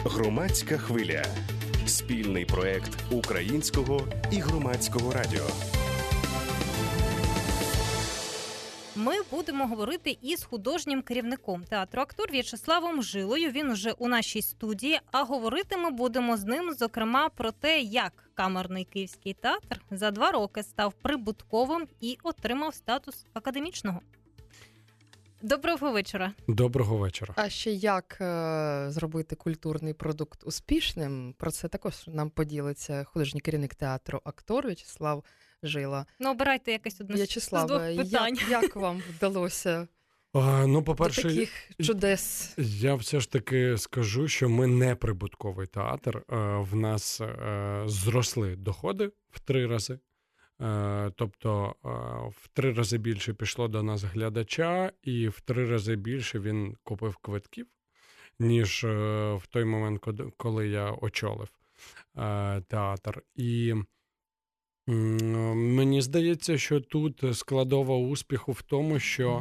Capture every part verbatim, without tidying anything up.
Громадська хвиля. Спільний проект Українського і Громадського радіо. Ми будемо говорити із художнім керівником театру «Актор» В'ячеславом Жилою. Він уже у нашій студії, а говорити ми будемо з ним, зокрема, про те, як камерний Київський театр за два роки став прибутковим і отримав статус академічного. Доброго вечора. Доброго вечора. А ще як е, зробити культурний продукт успішним? Про це також нам поділиться художній керівник театру «Актор» В'ячеслав Жила. Ну, обирайте якесь одне В'ячеслав, з двох питань. Як, як вам вдалося а, ну, по-перше, до таких чудес? Я все ж таки скажу, що ми не прибутковий театр. В нас зросли доходи в три рази. Тобто в три рази більше пішло до нас глядача, і в три рази більше він купив квитків, ніж в той момент, коли я очолив театр. І мені здається, що тут складова успіху в тому, що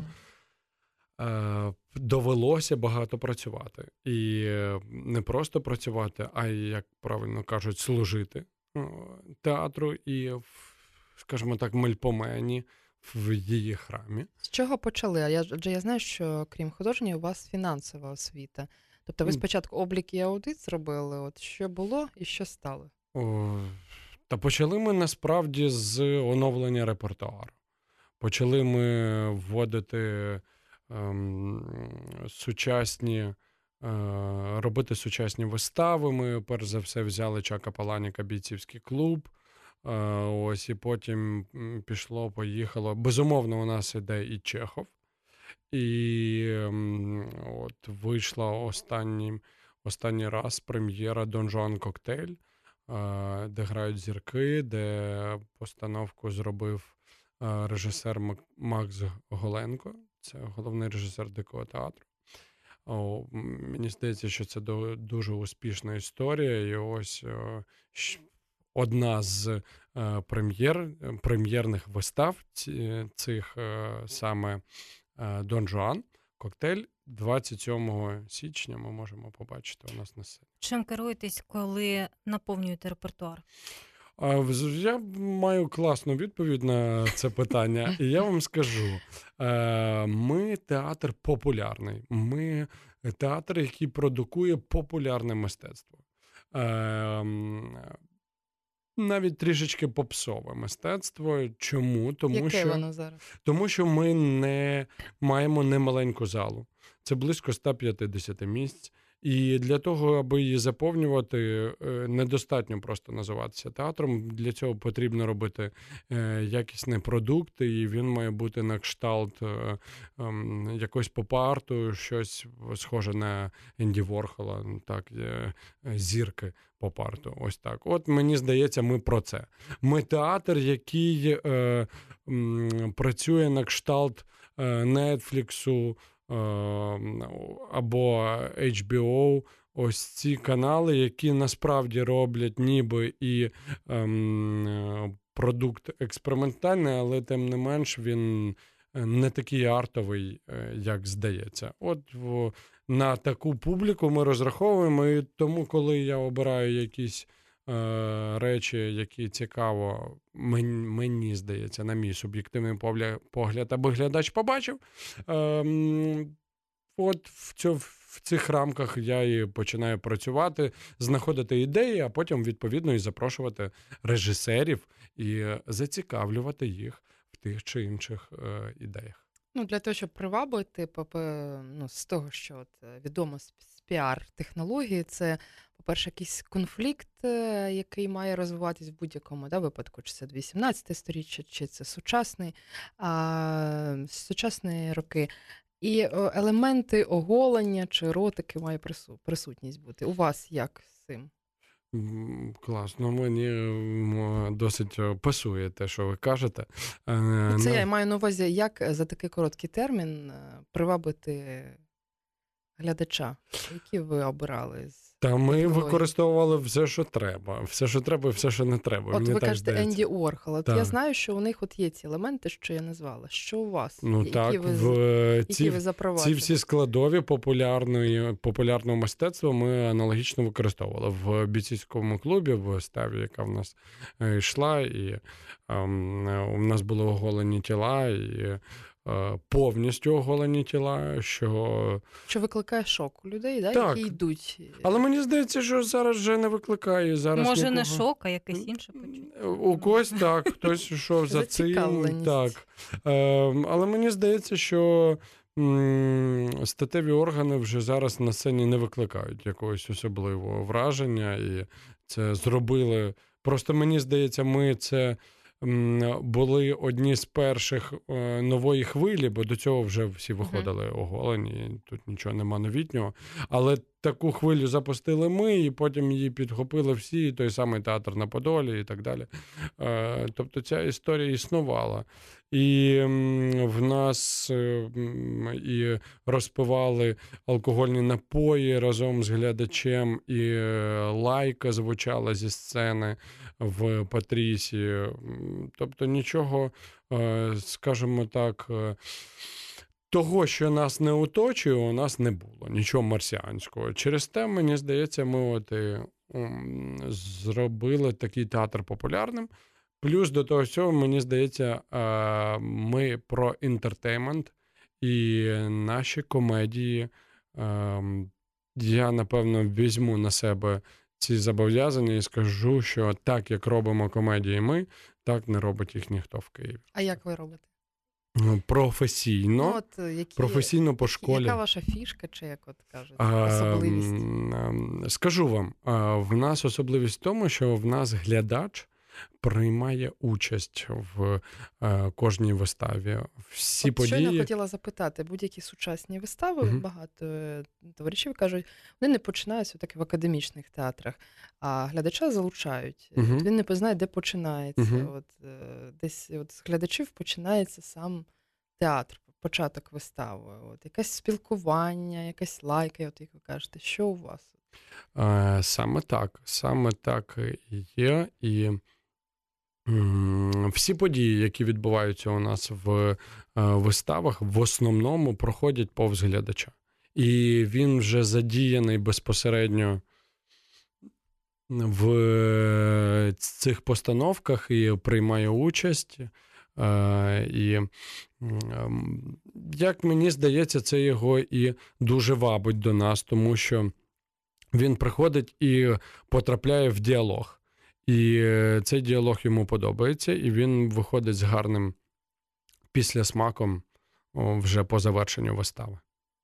довелося багато працювати. І не просто працювати, а, як правильно кажуть, служити театру і в, скажімо так, Мельпомені, в її храмі. З чого почали? А я, адже я знаю, що крім художньої у вас фінансова освіта. Тобто ви спочатку облік і аудит зробили, от що було і що стало? О, та почали ми насправді з оновлення репертуару. Почали ми вводити ем, сучасні, е, робити сучасні вистави. Ми, перш за все, взяли Чака Паланіка «Бійцівський клуб». Е, ось, і потім пішло, поїхало. Безумовно, у нас іде і Чехов. І ем, от вийшла останній, останній раз прем'єра «Дон Жуан Коктейль», де грають зірки, де постановку зробив режисер Макс Голенко, це головний режисер Дикого театру. О, мені здається, що це дуже успішна історія, і ось одна з прем'єр, прем'єрних вистав цих саме «Дон Жуан Коктейль» двадцять сьомого січня ми можемо побачити у нас на сцені. Чим керуєтесь, коли наповнюєте репертуар? Я маю класну відповідь на це питання, і я вам скажу. Ми театр популярний. Ми театр, який продукує популярне мистецтво. Навіть трішечки попсове мистецтво. Чому? Тому, Яке що, воно зараз? Тому що ми не маємо немаленьку залу. Це близько сто п'ятдесят місць. І для того, аби її заповнювати, недостатньо просто називатися театром. Для цього потрібно робити якісний продукт, і він має бути на кшталт якогось поп-арту, щось схоже на Енді Ворхола, так, зірки поп-арту. Ось так. От, мені здається, ми про це. Ми театр, який е, м, працює на кшталт Нетфліксу, або ейч бі о, ось ці канали, які насправді роблять ніби і ем, продукт експериментальний, але тим не менш він не такий артовий, як здається. От в, на таку публіку ми розраховуємо, і тому, коли я обираю якісь е, речі, які цікаво, мені, мені здається, на мій суб'єктивний погляд, аби глядач побачив, е, от в, цьо, в цих рамках я і починаю працювати, знаходити ідеї, а потім, відповідно, і запрошувати режисерів і зацікавлювати їх в тих чи інших е, ідеях. Ну, для того, щоб привабити, ну, з того, що от відомо з піар-технології, це, по-перше, якийсь конфлікт, який має розвиватись в будь-якому да, випадку, чи це вісімнадцяте сторіччя, чи це сучасний, а, сучасні роки. І елементи оголення чи еротики має присутність бути. У вас як з цим? Класно, мені досить пасує те, що ви кажете. Це я маю на увазі, як за такий короткий термін привабити глядача, які ви обирали? Та ми технологій? використовували все, що треба. Все, що треба, і все, що не треба. От Мені ви так кажете здається. Енді Уорхол. От Так. я знаю, що у них от є ці елементи, що я назвала. Що у вас? Ну які так, ви, в які ці, ви ці запроваджували? всі складові популярної, популярного мистецтва ми аналогічно використовували. В бійцівському клубі, в виставі, яка в нас е, йшла, і ем, у нас були оголені тіла, і е, повністю оголені тіла, що... Що викликає шок у людей, да? Так. Які йдуть. Але мені здається, що зараз вже не викликає. Зараз Може, нікого... не шок, а якесь інше почуття. У когось так, хтось йшов за цим. Зацікавленість. Так. Е, але мені здається, що м, статеві органи вже зараз на сцені не викликають якогось особливого враження. І це зробили. Просто мені здається, ми це м, були одні з перших е, нової хвилі, бо до цього вже всі виходили оголені, тут нічого нема новітнього. Але таку хвилю запустили ми, і потім її підхопили всі, і той самий театр на Подолі і так далі. Е, тобто ця історія існувала. І м, в нас м, і розпивали алкогольні напої разом з глядачем, і е, лайка звучала зі сцени в Патрісі. М, Тобто нічого, е, скажімо так, е, того, що нас не оточує, у нас не було. Нічого марсіанського. Через те, мені здається, ми от і, м, зробили такий театр популярним. Плюс до того всього, мені здається, е, ми про інтертеймент і наші комедії. е, Я, напевно, візьму на себе ці зобов'язання і скажу, що так, як робимо комедії ми, так не робить їх ніхто в Києві. А як ви робите? Ну, професійно, Ну, от, які, професійно по школі. Яка ваша фішка, чи як от кажуть, А, особливість? м, Скажу вам, а, в нас особливість в тому, що в нас глядач приймає участь в е, кожній виставі. Всі От події... щойно хотіла запитати, будь-які сучасні вистави, Мгм. багато е, товаришів кажуть, вони не починаються так в академічних театрах, а глядача залучають. Мгм. От він не знає, де починається. Мгм. От, е, десь от з глядачів починається сам театр, початок вистави. От, якесь спілкування, якась лайка, от як ви кажете, що у вас? Е, Саме так, саме так і є. І м, всі події, які відбуваються у нас в е, виставах, в основному проходять повз глядача. І він вже задіяний безпосередньо в е, цих постановках і приймає участь. Е, І, м, як мені здається, це його і дуже вабить до нас, тому що він приходить і потрапляє в діалог. І цей діалог йому подобається, і він виходить з гарним післясмаком о, вже по завершенню вистави.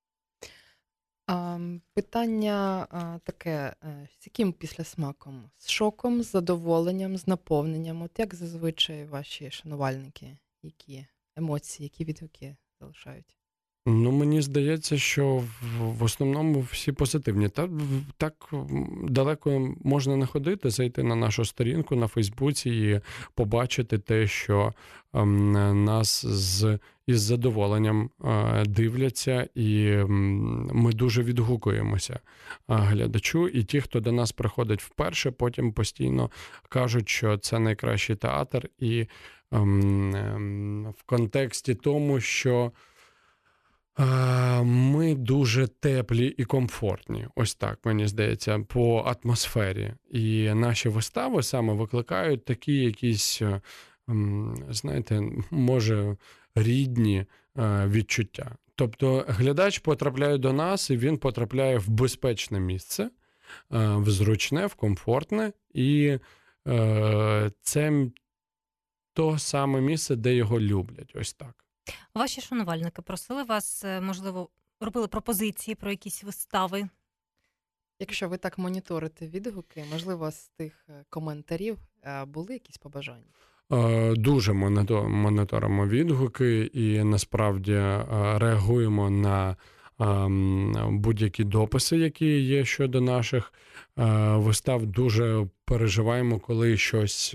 А, питання а, таке, е, з яким післясмаком? З шоком, з задоволенням, з наповненням? От як зазвичай ваші шанувальники, які емоції, які відгуки залишають? Ну, мені здається, що в, в основному всі позитивні. Та, в- так м, далеко можна не ходити, зайти на нашу сторінку на Фейсбуці і побачити те, що ем, нас з, із задоволенням е, дивляться, і м, ми дуже відгукуємося е, глядачу. І ті, хто до нас приходить вперше, потім постійно кажуть, що це найкращий театр. І ем, ем, в контексті тому, що Е, ми дуже теплі і комфортні, ось так, мені здається, по атмосфері. І наші вистави саме викликають такі якісь, е, м, знаєте, може, рідні е, відчуття. Тобто глядач потрапляє до нас, і він потрапляє в безпечне місце, е, в зручне, в комфортне, і е, це то саме місце, де його люблять, ось так. Ваші шанувальники просили вас, е, можливо, робили пропозиції про якісь вистави? Якщо ви так моніторите відгуки, можливо, з тих е, коментарів е, були якісь побажання? Е, Дуже монито- моніторимо відгуки і насправді е, реагуємо на будь-які дописи, які є щодо наших вистав. Дуже переживаємо, коли щось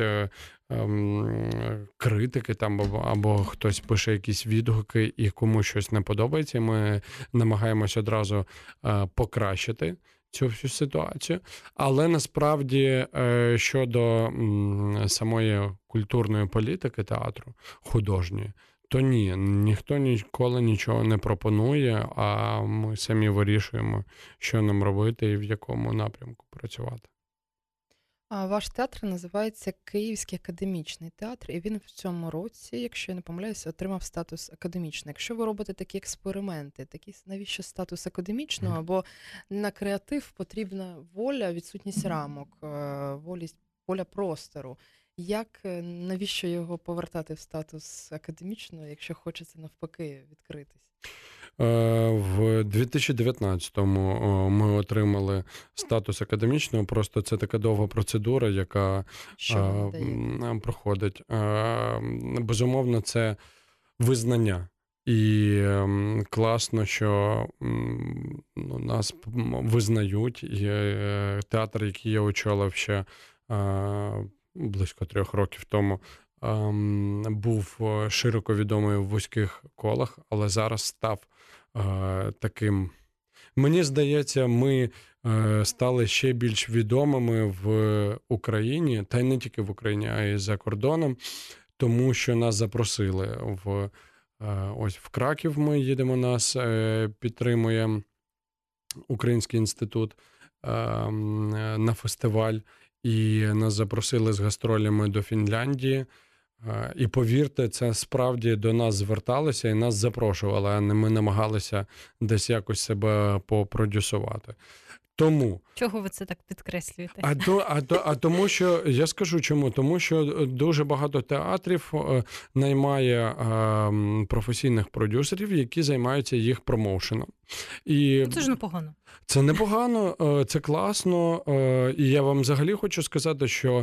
критики там або, або хтось пише якісь відгуки і комусь щось не подобається. Ми намагаємося одразу покращити цю всю ситуацію. Але насправді щодо самої культурної політики театру, художньої, то ні, ніхто ніколи нічого не пропонує, а ми самі вирішуємо, що нам робити і в якому напрямку працювати. А ваш театр називається Київський академічний театр, і він в цьому році, якщо я не помиляюся, отримав статус академічний. Якщо ви робите такі експерименти, такі, навіщо статус академічного? Бо на креатив потрібна воля, відсутність рамок, волість, воля простору. Як, навіщо його повертати в статус академічного, якщо хочеться навпаки відкритись? В дві тисячі дев'ятнадцятому ми отримали статус академічного, просто це така довга процедура, яка Що нам проходить. Безумовно, це визнання. І класно, що ну, нас визнають. І театр, який я очолив ще близько трьох років тому, був широко відомий в вузьких колах, але зараз став таким. Мені здається, ми стали ще більш відомими в Україні, та й не тільки в Україні, а й за кордоном, тому що нас запросили в ось в Краків. Ми їдемо, нас підтримує Український інститут на фестиваль, і нас запросили з гастролями до Фінляндії. І повірте, це справді до нас зверталися і нас запрошували, а не ми намагалися десь якось себе попродюсувати. Тому... Чого ви це так підкреслюєте? А, то, а, то, а тому, що, я скажу чому, тому що дуже багато театрів наймає е, професійних продюсерів, які займаються їх промоушеном. І це ж непогано. Це непогано, це класно, і я вам взагалі хочу сказати, що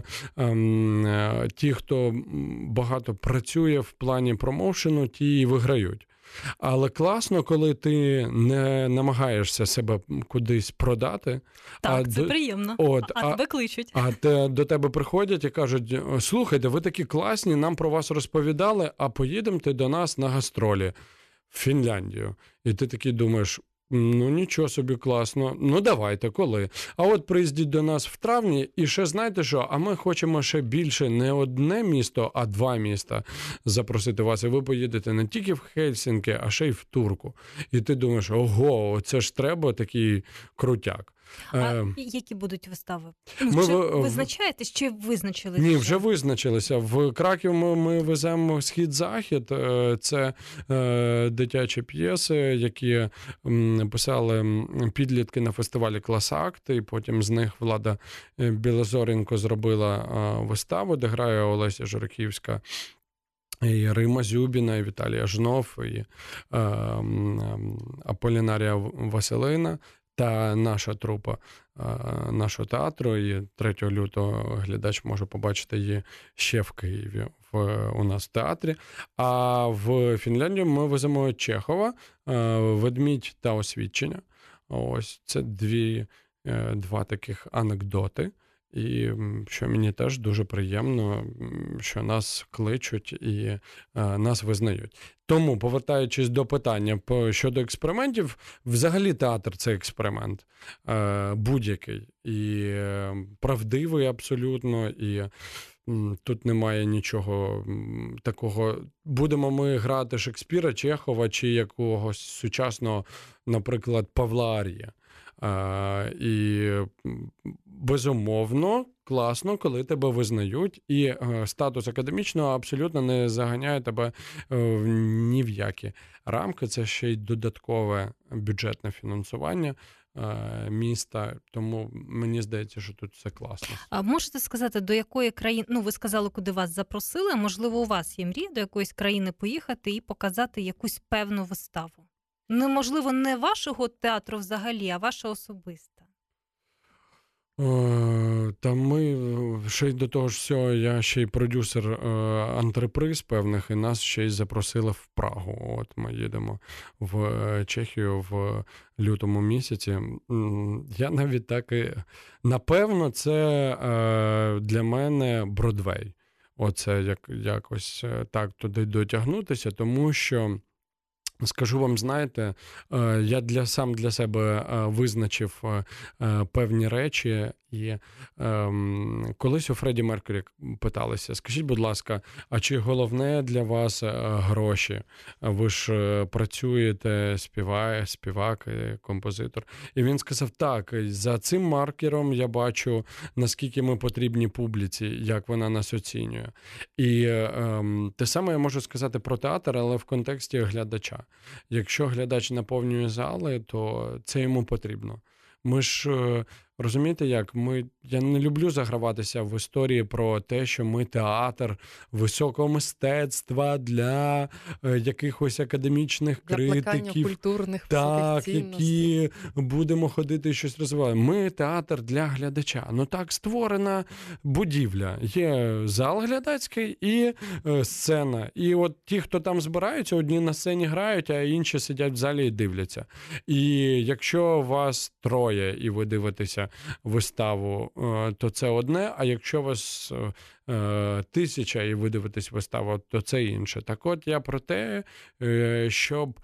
е, ті, хто багато працює в плані промоушену, ті і виграють. Але класно, коли ти не намагаєшся себе кудись продати. Так, а це до... приємно. От, а, а тебе кличуть. А те, до тебе приходять і кажуть: слухайте, ви такі класні, нам про вас розповідали, а поїдемте до нас на гастролі в Фінляндію. І ти такий думаєш: ну, нічого собі, класно. Ну, давайте, коли? А от приїздіть до нас в травні, і ще знаєте що, а ми хочемо ще більше, не одне місто, а два міста запросити вас. І ви поїдете не тільки в Хельсінки, а ще й в Турку. І ти думаєш: ого, це ж треба такий крутяк. А е... які будуть вистави? Ну, ми чи в... визначаєтесь, чи визначилися? Ні, вже визначилися. В Краків ми, ми веземо «Схід-Захід». Це е, дитячі п'єси, які м, писали підлітки на фестивалі «Клас-Акт», і потім з них Влада Білозоренко зробила е, виставу, де грає Олеся Жураківська, і Рима Зюбіна, і Віталій Жнов, і е, е, Аполінарія Василина. Та наша трупа нашого театру, і третього лютого глядач може побачити її ще в Києві в, у нас в театрі. А в Фінляндію ми веземо Чехова, «Ведмідь та освідчення». Ось це дві, два таких анекдоти. І що мені теж дуже приємно, що нас кличуть і е, нас визнають. Тому, повертаючись до питання щодо експериментів, взагалі театр – це експеримент е, будь-який. І е, правдивий абсолютно, і е, тут немає нічого такого. Будемо ми грати Шекспіра, Чехова чи якогось сучасного, наприклад, Павла Ар'є. А, і безумовно класно, коли тебе визнають, і е, статус академічного абсолютно не заганяє тебе е, ні в які рамки. Це ще й додаткове бюджетне фінансування е, міста, тому мені здається, що тут все класно. А можете сказати, до якої країни, ну ви сказали, куди вас запросили, можливо, у вас є мрія до якоїсь країни поїхати і показати якусь певну виставу? Ну, можливо, не вашого театру взагалі, а ваша особиста. Та ми ще й до того ж всього, я ще й продюсер е, антреприз певних, і нас ще й запросили в Прагу. От ми їдемо в Чехію в лютому місяці. Я навіть так і... Напевно, це е, для мене Бродвей. Оце як, якось так туди дотягнутися, тому що, скажу вам, знаєте, я для, сам для себе визначив певні речі, і ем, колись у Фредді Меркурі питалися, скажіть, будь ласка, а чи головне для вас гроші? Ви ж працюєте, співає, співак, композитор. І він сказав, так, за цим маркером я бачу, наскільки ми потрібні публіці, як вона нас оцінює. І ем, те саме я можу сказати про театр, але в контексті глядача. Якщо глядач наповнює зали, то це йому потрібно. Ми ж, розумієте як, ми, я не люблю заграватися в історії про те, що ми театр високого мистецтва для е, якихось академічних для критиків. Культурних так, які будемо ходити і щось розвивати. Ми театр для глядача. Ну так створена будівля. Є зал глядацький і е, сцена. І от ті, хто там збираються, одні на сцені грають, а інші сидять в залі і дивляться. І якщо вас троє і ви дивитеся виставу, то це одне, а якщо вас тисяча і ви дивитесь виставу, то це інше. Так от я про те, щоб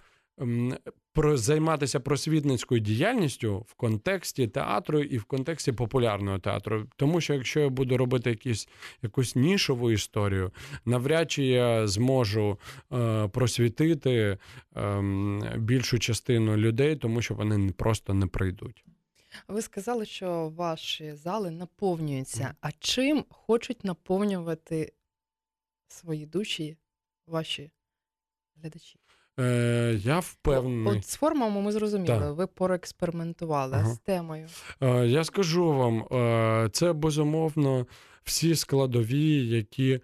займатися просвітницькою діяльністю в контексті театру і в контексті популярного театру. Тому що якщо я буду робити якісь, якусь нішову історію, навряд чи я зможу е, просвітити е, більшу частину людей, тому що вони просто не прийдуть. Ви сказали, що ваші зали наповнюються. Mm. А чим хочуть наповнювати свої душі ваші глядачі? Е, я впевнений. От з формами ми зрозуміли, так. Ви проекспериментували, ага. З темою. Е, я скажу вам, е, це безумовно всі складові, які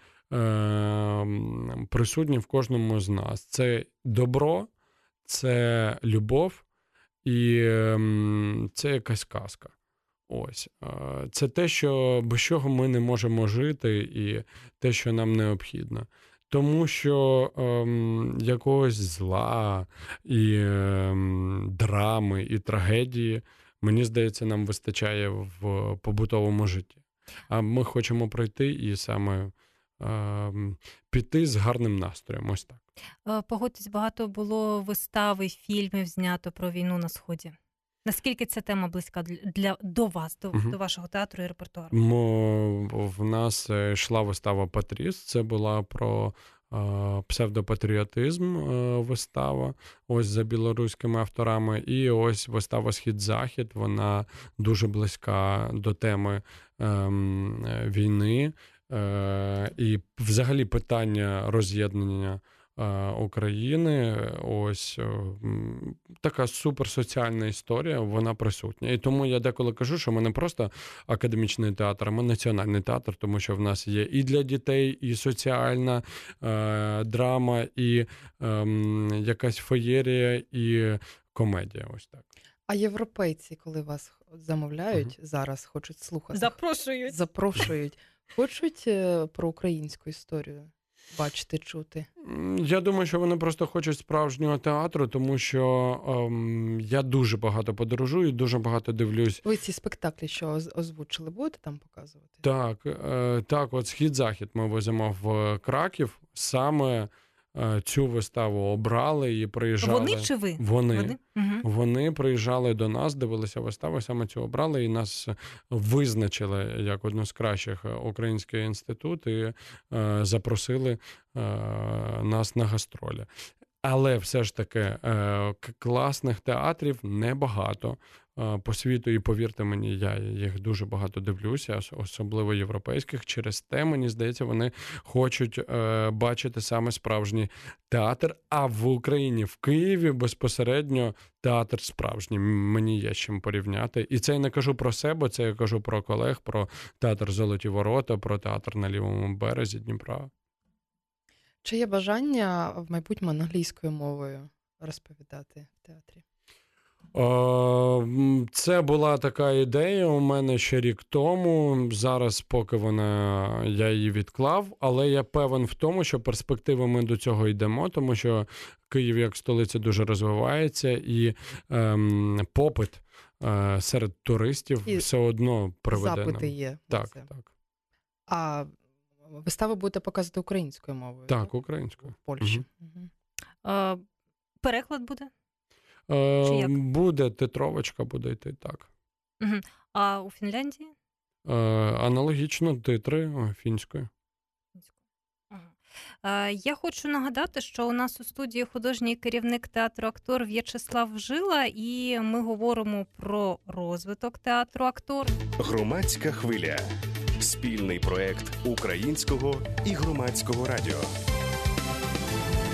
е, присутні в кожному з нас. Це добро, це любов, і це якась казка. Ось. Це те, що, без чого ми не можемо жити, і те, що нам необхідно. Тому що ем, якогось зла, і ем, драми, і трагедії, мені здається, нам вистачає в побутовому житті. А ми хочемо пройти і саме ем, піти з гарним настроєм. Ось так. Погодьтесь, багато було вистав і фільмів знято про війну на Сході. Наскільки ця тема близька для, до вас, до, угу. до вашого театру і репертуару? Мо, в нас йшла вистава «Патріс». Це була про е, псевдопатріотизм е, вистава, ось за білоруськими авторами. І ось вистава «Схід-Захід», вона дуже близька до теми е, війни. Е, і взагалі питання роз'єднання України, ось така суперсоціальна історія, вона присутня. І тому я деколи кажу, що ми не просто академічний театр, а ми національний театр, тому що в нас є і для дітей, і соціальна е, драма, і е, якась феєрія, і комедія. Ось так. А європейці, коли вас замовляють, угу. зараз хочуть слухати? Запрошують. Запрошують. Хочуть про українську історію бачити, чути? Я думаю, що вони просто хочуть справжнього театру, тому що ем, я дуже багато подорожую, дуже багато дивлюсь. Ви ці спектаклі, що озвучили, будете там показувати? Так, е, так, от «Схід-Захід» ми веземо в Краків, саме е, цю виставу обрали і приїжджали. Вони чи ви? Вони. Вони? Угу. Вони приїжджали до нас, дивилися виставу, саме цю обрали і нас визначили як одну з кращих Український інститут і е, запросили е, нас на гастролі. Але все ж таки е, класних театрів небагато е, по світу, і повірте мені, я їх дуже багато дивлюся, особливо європейських. Через те, мені здається, вони хочуть е, бачити саме справжній театр, а в Україні, в Києві безпосередньо театр справжній. Мені є з чим порівняти. І це я не кажу про себе, це я кажу про колег, про театр «Золоті ворота», про театр на лівому березі Дніпра. Чи є бажання в майбутньому англійською мовою розповідати в театрі? Це була така ідея у мене ще рік тому. Зараз поки вона, я її відклав, але я певен в тому, що перспективи ми до цього йдемо, тому що Київ як столиця дуже розвивається і ем, попит е, серед туристів і все одно приведе нам. Запити є. Так, це. так. А вистави будете показувати українською мовою? Так, українською. В Польщі. Угу. Угу. А, переклад буде? Е, буде титровочка, буде йти, так. Угу. А у Фінляндії? Е, аналогічно титри о, фінською. Ага. Е, я хочу нагадати, що у нас у студії художній керівник театру «Актор» В'ячеслав Жила, і ми говоримо про розвиток театру «Актор». Громадська хвиля. Спільний проект Українського і Громадського радіо.